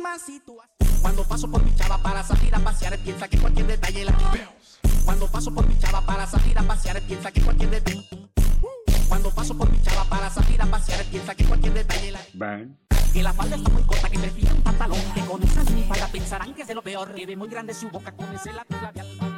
misma situación. Cuando paso por mi chava para salir a pasear, piensa que cualquier detalle la veo. Cuando paso por mi chava para salir a pasear, piensa que cualquier detalle. Cuando paso por mi chava para salir a pasear, piensa que cualquier detalle la Bang. que la falda está muy corta, que prefiere un pantalón, que con esa falda pensarán que es de lo peor, que ve muy grande su boca con ese lápiz labial.